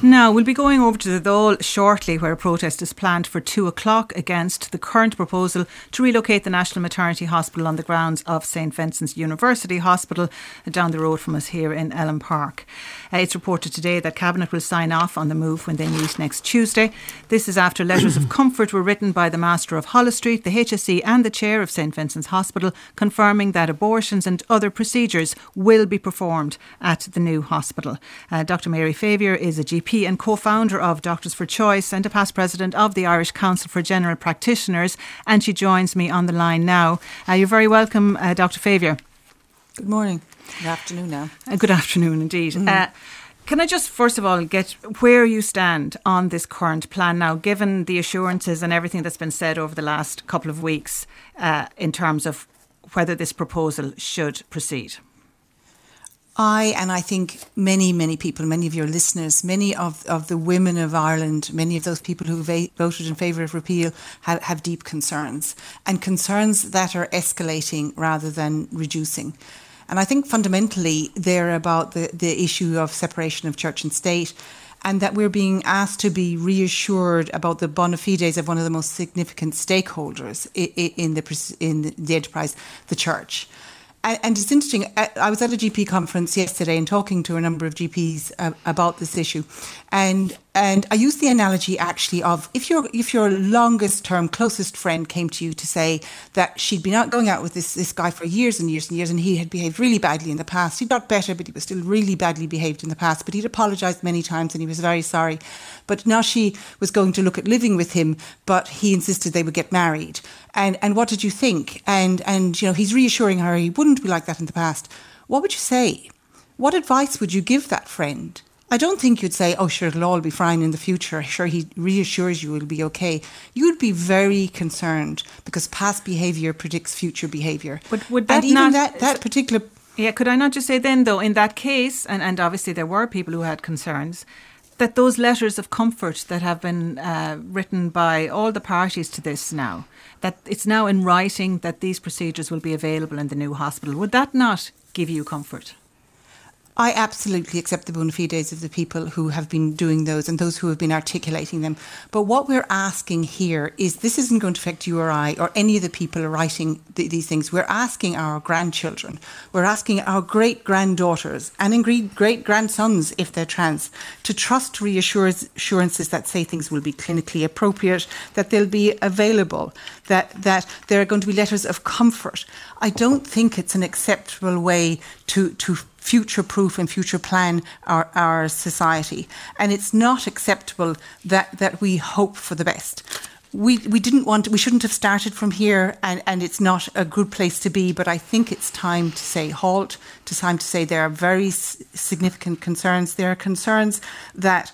Now, we'll be going over to the Dáil shortly, where a protest is planned for 2 o'clock against the current proposal to relocate the National Maternity Hospital on the grounds of St Vincent's University Hospital down the road from us here in Ellen Park. It's reported today that Cabinet will sign off on the move when they meet next Tuesday. This is after letters of comfort were written by the Master of Holles Street, the HSE and the Chair of St Vincent's Hospital, confirming that abortions and other procedures will be performed at the new hospital. Dr Mary Favier is a GP and co-founder of Doctors for Choice and a past president of the Irish Council for General Practitioners, and she joins me on the line now. You're very welcome, Dr Favier. Good morning. Good afternoon now. Good afternoon indeed. Can I just first of all get where you stand on this current plan now, given the assurances and everything that's been said over the last couple of weeks in terms of whether this proposal should proceed? I think many people, many of your listeners, many of the women of Ireland, many of those people who voted in favour of repeal have deep concerns, and concerns that are escalating rather than reducing. And I think fundamentally they're about the issue of separation of church and state, and that we're being asked to be reassured about the bona fides of one of the most significant stakeholders in the enterprise, the church. And it's interesting, I was at a GP conference yesterday and talking to a number of GPs about this issue. And I used the analogy actually of if your longest term, closest friend came to you to say that she'd been going out with this guy for years and years and years, and he had behaved really badly in the past. He got better, but he was still really badly behaved in the past. But he'd apologised many times and he was very sorry. But now she was going to look at living with him, but he insisted they would get married. And what did you think? And you know, he's reassuring her he wouldn't be like that in the past. What would you say? What advice would you give that friend? I don't think you'd say, oh, sure, it'll all be fine in the future. Sure, he reassures you it'll be okay. You'd be very concerned because past behaviour predicts future behaviour. But would that and even not... that particular... Yeah, could I not just say then, though, in that case, and obviously there were people who had concerns, that those letters of comfort that have been written by all the parties to this now, that it's now in writing that these procedures will be available in the new hospital, would that not give you comfort? I absolutely accept the bona fides of the people who have been doing those and those who have been articulating them. But what we're asking here is this isn't going to affect you or I or any of the people writing these things. We're asking our grandchildren, we're asking our great-granddaughters and indeed great-grandsons, if they're trans, to trust reassurances that say things will be clinically appropriate, that they'll be available, that there are going to be letters of comfort. I don't think it's an acceptable way to future-proof and future-plan our society. And it's not acceptable that we hope for the best. We shouldn't have started from here, and it's not a good place to be, but I think it's time to say halt, time to say there are very significant concerns. There are concerns that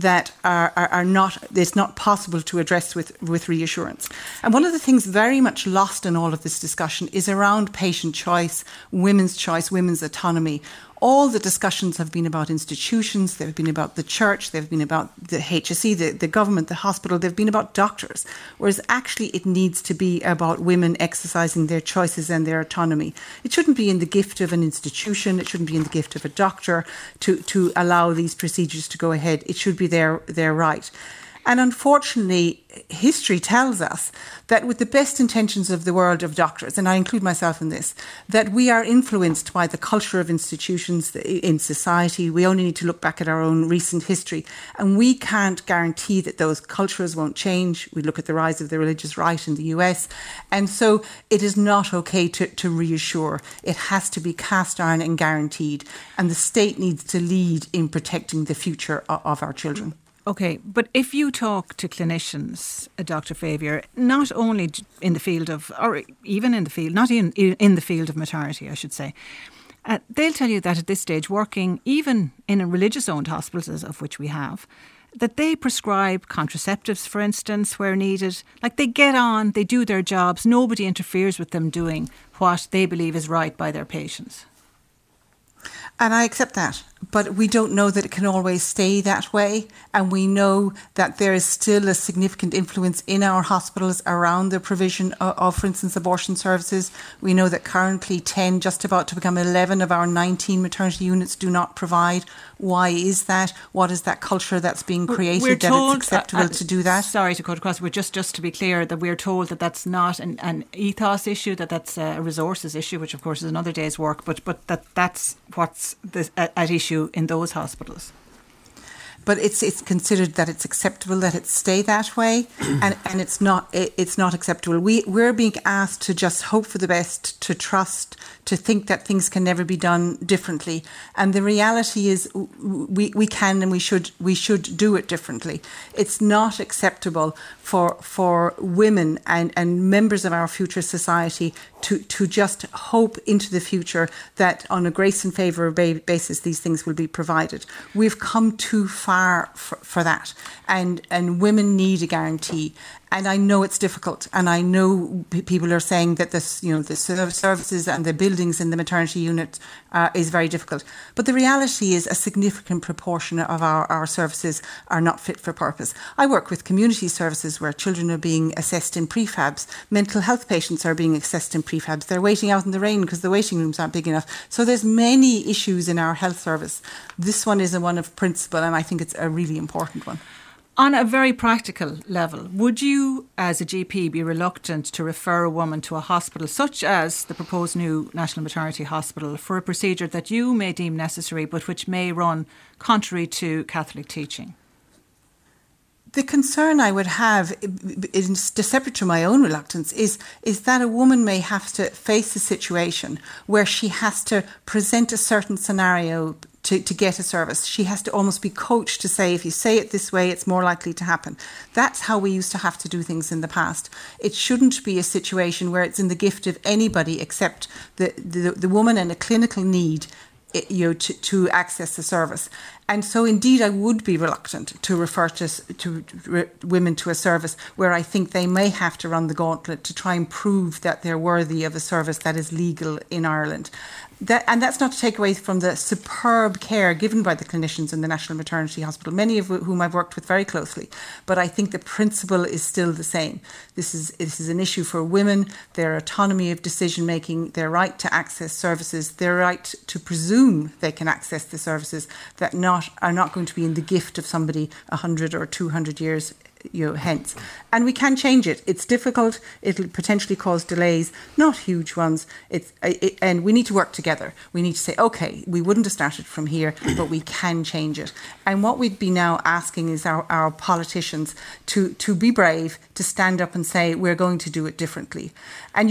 are not, it's not possible to address with reassurance. And one of the things very much lost in all of this discussion is around patient choice, women's autonomy. All the discussions have been about institutions, they've been about the church, they've been about the HSE, the government, the hospital, they've been about doctors, whereas actually it needs to be about women exercising their choices and their autonomy. It shouldn't be in the gift of an institution, it shouldn't be in the gift of a doctor to allow these procedures to go ahead. It should be their right. And unfortunately, history tells us that with the best intentions of the world of doctors, and I include myself in this, that we are influenced by the culture of institutions in society. We only need to look back at our own recent history, and we can't guarantee that those cultures won't change. We look at the rise of the religious right in the US, and so it is not okay to reassure. It has to be cast iron and guaranteed, and the state needs to lead in protecting the future of our children. Okay, but if you talk to clinicians, Dr. Favier, not only in the field of, or even in the field, not in the field of maternity, I should say, they'll tell you that at this stage, working even in a religious-owned hospitals, of which we have, that they prescribe contraceptives, for instance, where needed. Like they get on, they do their jobs, nobody interferes with them doing what they believe is right by their patients. And I accept that. But we don't know that it can always stay that way. And we know that there is still a significant influence in our hospitals around the provision of, for instance, abortion services. We know that currently 10, just about to become 11 of our 19 maternity units do not provide. Why is that? What is that culture that's being created that it's acceptable to do that? Sorry to cut across. We're just to be clear that we're told that that's not an ethos issue, that's a resources issue, which of course is another day's work, but that's what's at issue in those hospitals. But it's considered that it's acceptable that it stay that way, and it's not acceptable. We're being asked to just hope for the best, to trust, to think that things can never be done differently. And the reality is we can and we should do it differently. It's not acceptable for women and members of our future society to just hope into the future that on a grace and favour basis these things will be provided. We've come too far for that, and women need a guarantee. And I know it's difficult, and I know people are saying that the services and the buildings in the maternity unit is very difficult. But the reality is a significant proportion of our services are not fit for purpose. I work with community services where children are being assessed in prefabs. Mental health patients are being assessed in prefabs. They're waiting out in the rain because the waiting rooms aren't big enough. So there's many issues in our health service. This one is one of principle, and I think it's a really important one. On a very practical level, would you, as a GP, be reluctant to refer a woman to a hospital such as the proposed new National Maternity Hospital for a procedure that you may deem necessary but which may run contrary to Catholic teaching? The concern I would have, separate to my own reluctance, is that a woman may have to face a situation where she has to present a certain scenario to get a service. She has to almost be coached to say, if you say it this way, it's more likely to happen. That's how we used to have to do things in the past. It shouldn't be a situation where it's in the gift of anybody except the woman and a clinical need, to access the service. And so indeed I would be reluctant to refer to women to a service where I think they may have to run the gauntlet to try and prove that they're worthy of a service that is legal in Ireland. And that's not to take away from the superb care given by the clinicians in the National Maternity Hospital, many of whom I've worked with very closely. But I think the principle is still the same. This is an issue for women, their autonomy of decision making, their right to access services, their right to presume they can access the services that are not going to be in the gift of somebody 100 or 200 years hence. And we can change it. It's difficult. It'll potentially cause delays, not huge ones. And we need to work together. We need to say, OK, we wouldn't have started from here, but we can change it. And what we'd be now asking is our politicians to be brave, to stand up and say, we're going to do it differently. And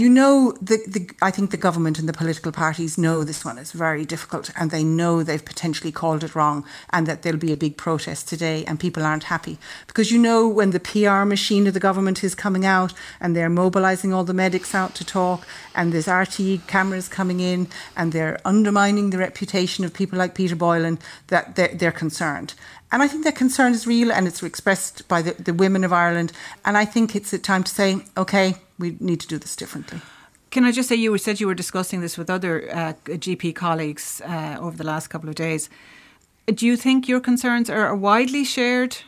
I think the government and the political parties know this one is very difficult, and they know they've potentially called it wrong, and that there'll be a big protest today and people aren't happy. Because when the PR machine of the government is coming out and they're mobilising all the medics out to talk, and there's RTE cameras coming in and they're undermining the reputation of people like Peter Boylan, that they're concerned. And I think that concern is real, and it's expressed by the women of Ireland. And I think it's a time to say, OK, we need to do this differently. Can I just say, you said you were discussing this with other GP colleagues over the last couple of days. Do you think your concerns are widely shared?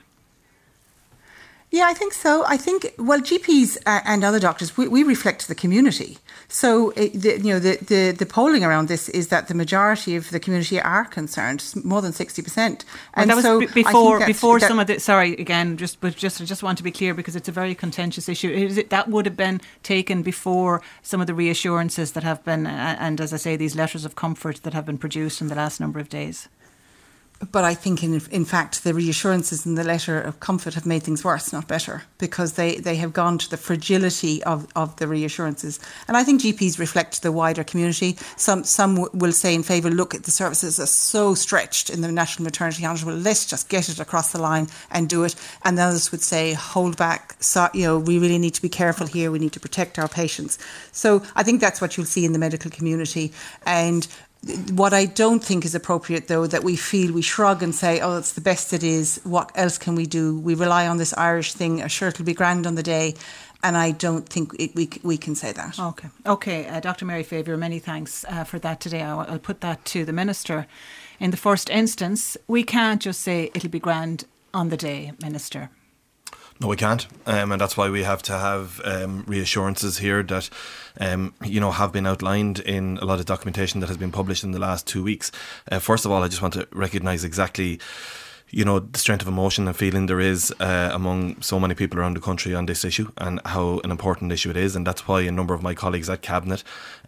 Yeah, I think so. I think, GPs and other doctors, we reflect the community. So, the polling around this is that the majority of the community are concerned, more than 60%. And that was before some of the. Sorry, again, I just want to be clear because it's a very contentious issue. That would have been taken before some of the reassurances that have been, and as I say, these letters of comfort that have been produced in the last number of days. But I think, in fact, the reassurances in the letter of comfort have made things worse, not better, because they have gone to the fragility of the reassurances. And I think GPs reflect the wider community. Some will say in favour, look, the services are so stretched in the National Maternity Hospital, let's just get it across the line and do it. And others would say, hold back, we really need to be careful here, we need to protect our patients. So I think that's what you'll see in the medical community. And what I don't think is appropriate, though, that we shrug and say, oh, it's the best it is, what else can we do? We rely on this Irish thing, sure, it'll be grand on the day. And I don't think we can say that. OK, Dr. Mary Favier, many thanks for that today. I'll put that to the Minister. in the first instance, we can't just say it'll be grand on the day, Minister. No, we can't, and that's why we have to have reassurances here that, have been outlined in a lot of documentation that has been published in the last 2 weeks. First of all, I just want to recognise exactly, the strength of emotion and feeling there is among so many people around the country on this issue, and how an important issue it is. And that's why a number of my colleagues at Cabinet,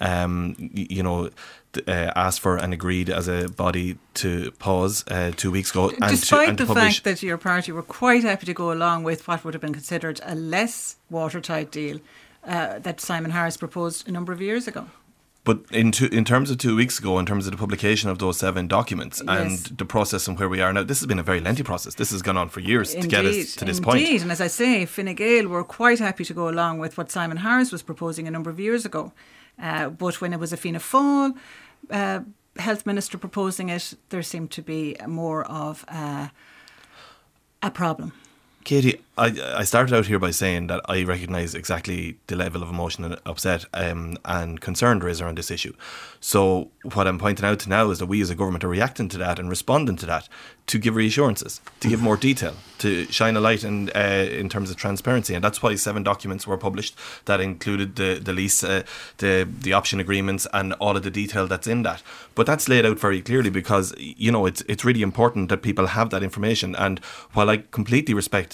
asked for and agreed as a body to pause 2 weeks ago. Despite the fact that your party were quite happy to go along with what would have been considered a less watertight deal that Simon Harris proposed a number of years ago. But in terms of 2 weeks ago, in terms of the publication of those 7 documents, yes, and the process and where we are now, this has been a very lengthy process. This has gone on for years to get us to this point. Indeed, and as I say, Fine Gael were quite happy to go along with what Simon Harris was proposing a number of years ago. But when it was a Fianna Fáil Health Minister proposing it, there seemed to be more of a problem. Katie, I started out here by saying that I recognise exactly the level of emotion and upset and concern there is around this issue. So what I'm pointing out to now is that we as a government are reacting to that and responding to that to give reassurances, to give more detail, to shine a light in terms of transparency. And that's why 7 documents were published that included the lease, the option agreements and all of the detail that's in that. But that's laid out very clearly because, it's really important that people have that information. And while I completely respect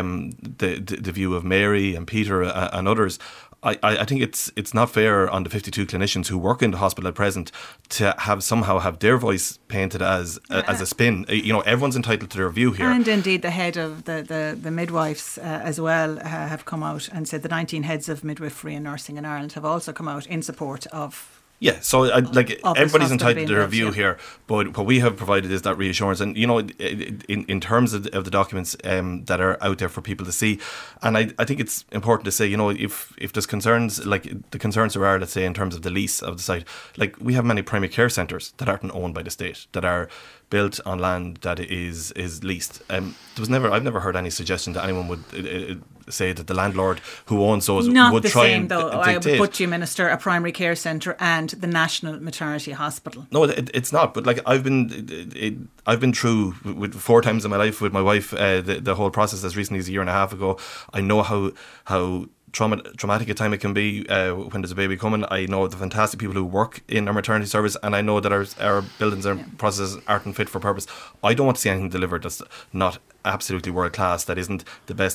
the view of Mary and Peter and others, I think it's not fair on the 52 clinicians who work in the hospital at present to somehow have their voice painted as a spin. Everyone's entitled to their view here. And indeed the head of the midwives as well have come out and said the 19 heads of midwifery and nursing in Ireland have also come out in support of. Yeah, so everybody's entitled to their view here, but what we have provided is that reassurance. And in terms of the documents that are out there for people to see, and I think it's important to say, if there's concerns, like the concerns there are, let's say in terms of the lease of the site, like we have many primary care centres that aren't owned by the state, that are built on land that is leased. I've never heard any suggestion that anyone would say that the landlord who owns those would try and dictate. Not the same, though. I would put you, Minister, a primary care centre and the National Maternity Hospital. No, it's not. But I've been through with 4 times in my life with my wife the whole process as recently as a year and a half ago. I know how traumatic a time it can be when there's a baby coming. I know the fantastic people who work in our maternity service, and I know that our buildings and processes aren't fit for purpose. I don't want to see anything delivered that's not absolutely world class, that isn't the best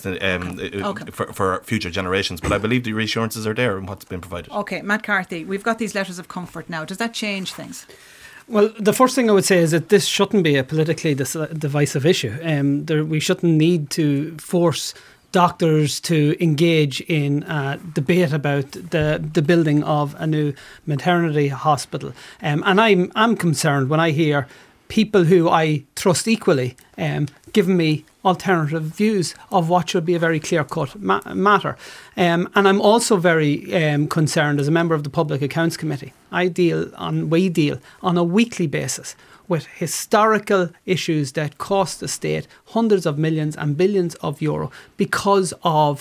for future generations. But I believe the reassurances are there and what's been provided. Okay, Matt Carthy, we've got these letters of comfort now. Does that change things? Well, the first thing I would say is that this shouldn't be a politically divisive issue. We shouldn't need to force doctors to engage in debate about the building of a new maternity hospital. And I'm concerned when I hear people who I trust equally giving me alternative views of what should be a very clear-cut matter. And I'm also very concerned as a member of the Public Accounts Committee. We deal on a weekly basis with historical issues that cost the state hundreds of millions and billions of euro because of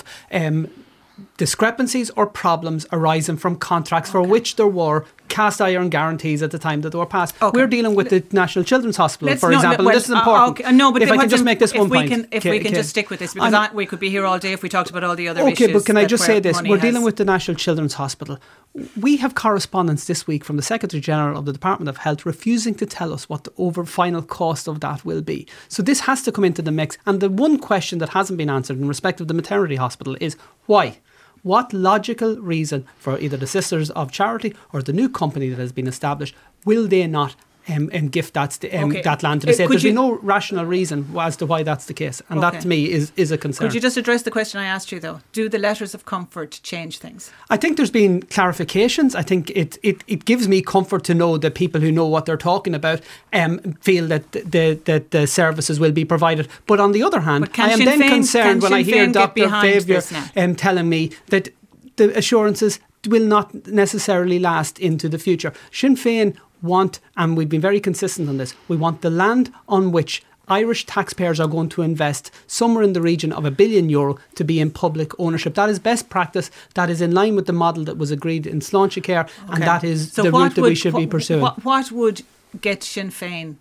discrepancies or problems arising from contracts for which there were cast iron guarantees at the time that they were passed. Okay. We're dealing with the National Children's Hospital, for example. This is important. But if I can just make this one point. If we can just stick with this, because we could be here all day if we talked about all the other issues. Okay, but can I just say this? We're dealing with the National Children's Hospital. We have correspondence this week from the Secretary-General of the Department of Health refusing to tell us what the final cost of that will be. So this has to come into the mix. And the one question that hasn't been answered in respect of the maternity hospital is why? What logical reason for either the Sisters of Charity or the new company that has been established will they not gift that land to the state? There's no rational reason as to why that's the case, and that to me is a concern. Could you just address the question I asked you though? Do the letters of comfort change things? I think there's been clarifications. I think it gives me comfort to know that people who know what they're talking about feel that the services will be provided. But on the other hand, I am then concerned when I hear Dr. Favier telling me that the assurances will not necessarily last into the future. Sinn Féin want, and we've been very consistent on this, we want the land on which Irish taxpayers are going to invest somewhere in the region of €1 billion to be in public ownership. That is best practice. That is in line with the model that was agreed in Sláintecare, and that is the route that we should be pursuing. What would get Sinn Féin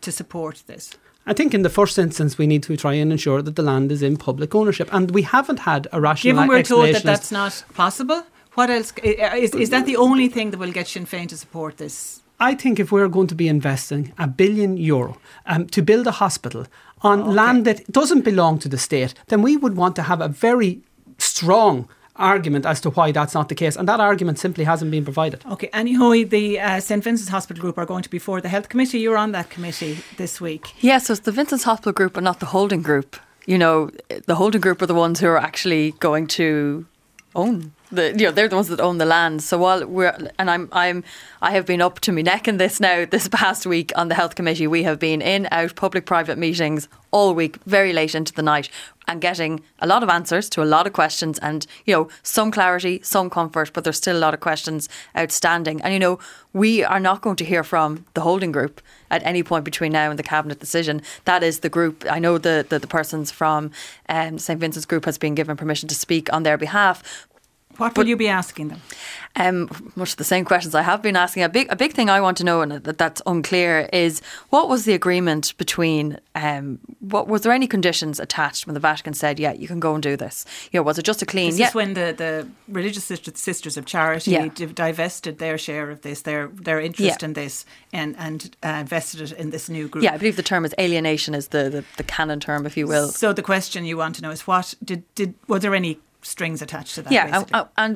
to support this? I think in the first instance we need to try and ensure that the land is in public ownership, and we haven't had a rational Given we're told explanation. that that's not possible, what else is that the only thing that will get Sinn Féin to support this? I think if we're going to be investing €1 billion to build a hospital on land that doesn't belong to the state, then we would want to have a very strong argument as to why that's not the case, and that argument simply hasn't been provided. Okay, Annie Hoey, the St Vincent's Hospital Group are going to be before the Health Committee. You're on that committee this week. Yes, so it's the Vincent's Hospital Group and not the holding group. You know, the holding group are the ones who are actually going to own they're the ones that own the land. So while I have been up to my neck in this now. This past week on the Health Committee, we have been in, out, public-private meetings all week, very late into the night, and getting a lot of answers to a lot of questions, and some clarity, some comfort, but there's still a lot of questions outstanding. And we are not going to hear from the holding group at any point between now and the cabinet decision. That is the group. I know the persons from St Vincent's Group has been given permission to speak on their behalf. What will you be asking them? Much the same questions I have been asking. A big thing I want to know, and that's unclear, is what was the agreement between, was there any conditions attached when the Vatican said, yeah, you can go and do this? Was it just a clean... This is when the Religious Sisters of Charity divested their share of this, their interest in this, and invested it in this new group. Yeah, I believe the term is alienation is the canon term, if you will. So the question you want to know is were there any strings attached to that? Yeah, and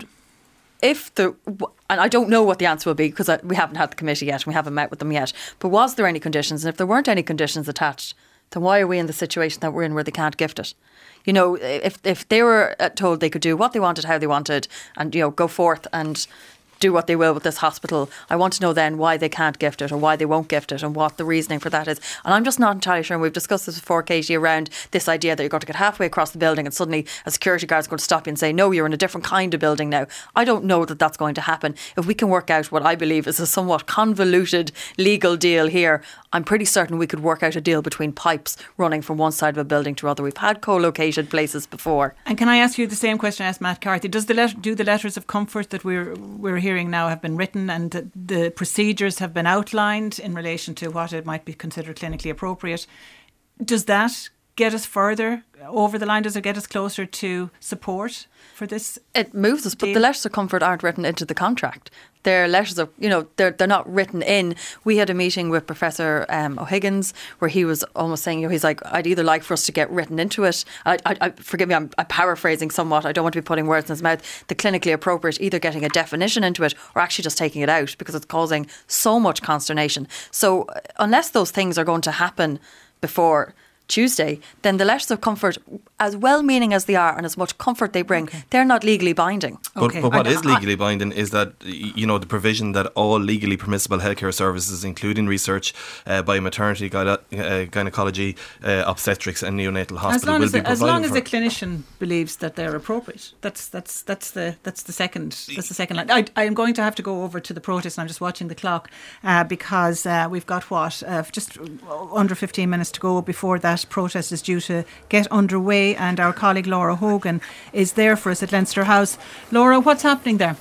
I don't know what the answer will be because we haven't had the committee yet, we haven't met with them yet, but was there any conditions? And if there weren't any conditions attached, then why are we in the situation that we're in where they can't gift it? If they were told they could do what they wanted, how they wanted, and go forth and do what they will with this hospital, I want to know then why they can't gift it or why they won't gift it and what the reasoning for that is. And I'm just not entirely sure, and we've discussed this before, Katie, around this idea that you're going to get halfway across the building and suddenly a security guard's going to stop you and say, no, you're in a different kind of building now. I don't know that that's going to happen. If we can work out what I believe is a somewhat convoluted legal deal here, I'm pretty certain we could work out a deal between pipes running from one side of a building to other. We've had co-located places before. And can I ask you the same question I asked Matt Carthy? Do the letters of comfort that we're hearing now have been written and the procedures have been outlined in relation to what it might be considered clinically appropriate? Does that get us further over the line? Does it get us closer to support for this? It moves us, but the letters of comfort aren't written into the contract. They're letters of, they're not written in. We had a meeting with Professor O'Higgins where he was almost saying, he's like, I'd either like for us to get written into it. Forgive me, I'm paraphrasing somewhat. I don't want to be putting words in his mouth. The clinically appropriate, either getting a definition into it or actually just taking it out because it's causing so much consternation. So unless those things are going to happen before Tuesday, then the letters of comfort, as well-meaning as they are and as much comfort they bring, they're not legally binding. But what is legally binding is that, the provision that all legally permissible healthcare services, including research by maternity, gynecology, obstetrics and neonatal hospital will be provided. As long as the clinician believes that they're appropriate. That's the second line. I am going to have to go over to the protest, and I'm just watching the clock because we've got just under 15 minutes to go before that protest is due to get underway, and our colleague Laura Hogan is there for us at Leinster House. Laura, what's happening there?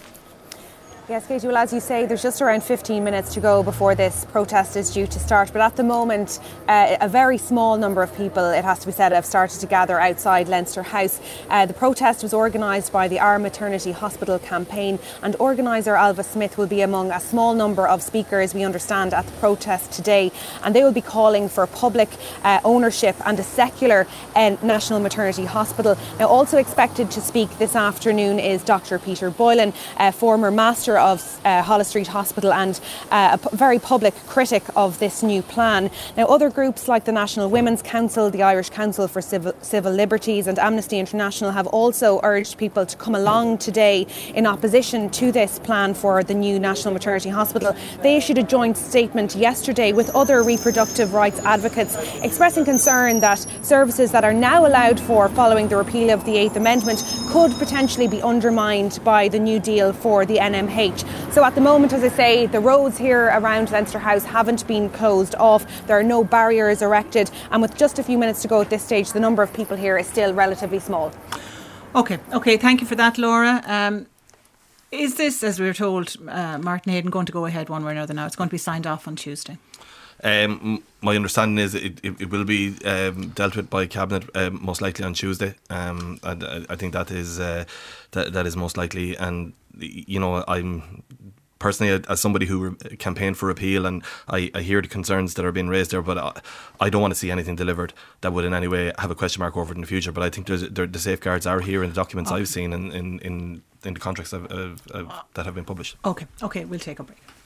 Yes, Katie, well, as you say, there's just around 15 minutes to go before this protest is due to start. But at the moment, a very small number of people, it has to be said, have started to gather outside Leinster House. The protest was organised by the Our Maternity Hospital campaign, and organiser Alva Smith will be among a small number of speakers, we understand, at the protest today. And they will be calling for public ownership and a secular National Maternity Hospital. Now, also expected to speak this afternoon is Dr. Peter Boylan, former Master of Holles Street Hospital and a very public critic of this new plan. Now, other groups like the National Women's Council, the Irish Council for Civil Liberties and Amnesty International have also urged people to come along today in opposition to this plan for the new National Maternity Hospital. They issued a joint statement yesterday with other reproductive rights advocates expressing concern that services that are now allowed for following the repeal of the 8th Amendment could potentially be undermined by the new deal for the NMH. So at the moment, as I say, the roads here around Leinster House haven't been closed off. There are no barriers erected, and with just a few minutes to go at this stage, the number of people here is still relatively small. Okay, thank you for that, Laura. Is this, as we were told, Martin Hayden, going to go ahead one way or another now? It's going to be signed off on Tuesday. My understanding is it will be dealt with by Cabinet most likely on Tuesday. I think that is most likely, and I'm personally, as somebody who campaigned for repeal, and I hear the concerns that are being raised there, but I don't want to see anything delivered that would in any way have a question mark over it in the future. But I think the safeguards are here in the documents I've seen in the contracts that have been published. Okay, we'll take a break.